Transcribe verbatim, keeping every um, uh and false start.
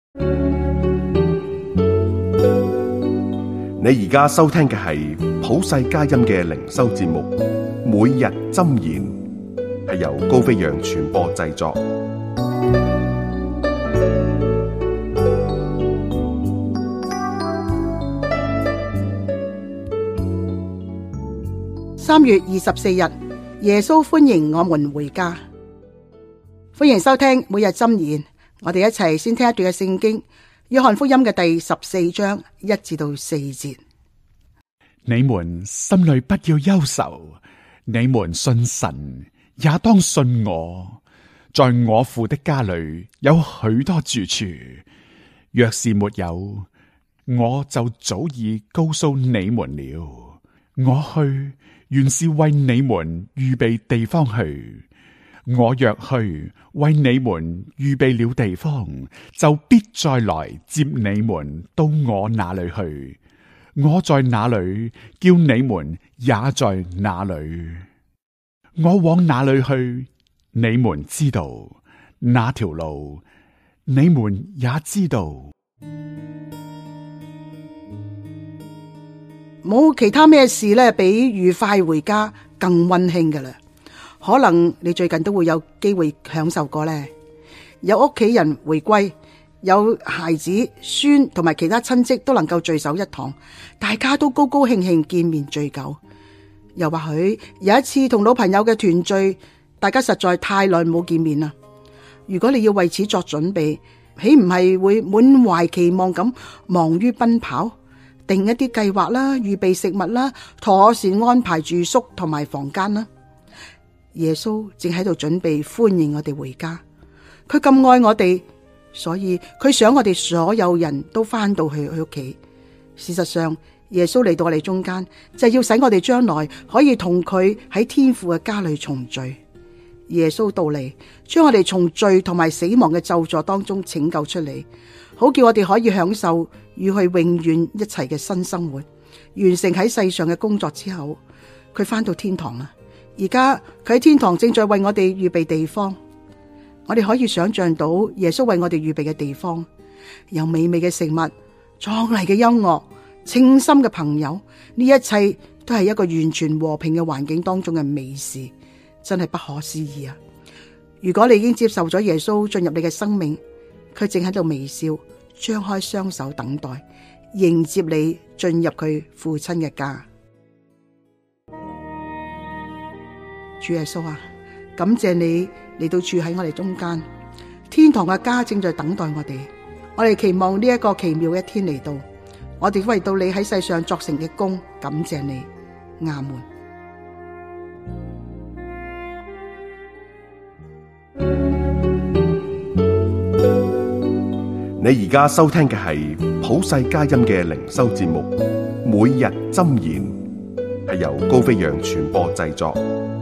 你而家收聽嘅係普世佳音嘅靈修節目，每日箴言，係由高飛揚傳播製作。 三月二十四日，耶穌歡迎我們回家。歡迎收聽每日箴言，我哋一齊先聽一段嘅聖經，約翰福音嘅第十四章一至到四節。 你們心裏不要憂愁，你們信神也當信我。在我父的家裏有許多住處，若是沒有，我就早已告訴你們了。我去原是為你們預備地方去。我若去為你們預備了地方，就必再來接你們到我那裏去。我在哪裏，叫你們也在哪裏。我往哪裏去，你們知道，那條路你們也知道。 冇其他咩事咧，比愉快回家更溫馨㗎喇。可能你最近都會有機會享受過呢，有屋企人回歸，有孩子、孫同埋其他親戚都能夠聚首一堂，大家都高高興興見面聚舊。又或許有一次同老朋友嘅團聚，大家實在太耐冇見面啦。如果你要為此作準備，豈唔係會滿懷期望咁忙於奔跑，定一啲計劃啦，預備食物啦，妥善安排住宿同埋房間啦。耶穌正喺度準備歡迎我哋回家，佢咁愛我哋，所以佢想我哋所有人都翻到去佢屋企。事實上，耶穌嚟到我哋中間，就係要使我哋將來可以同佢喺天父嘅家裏重聚。耶穌到嚟，將我哋從罪同埋死亡嘅咒詛當中拯救出嚟，好叫我哋可以享受與佢永遠一齊嘅新生活。完成喺世上嘅工作之後，佢翻到天堂啦。而家佢喺天堂正在為我哋預備地方，我哋可以想象到耶穌為我哋預備嘅地方，有美味嘅食物、壯麗嘅音樂、清心嘅朋友，呢一切都係一個完全和平嘅環境當中嘅美事，真係不可思議啊！如果你已經接受咗耶穌進入你嘅生命，佢正喺度微笑，張開雙手等待，迎接你進入佢父親嘅家。主耶穌啊，感謝你嚟到住喺我哋中間，天堂嘅家正在等待我哋。我哋期望呢一個奇妙嘅一天嚟到，我哋為到你喺世上作成嘅功，感謝你，阿門。 你而家收聽嘅係普世佳音嘅靈修節目，每日箴言，係由高飛揚傳播製作。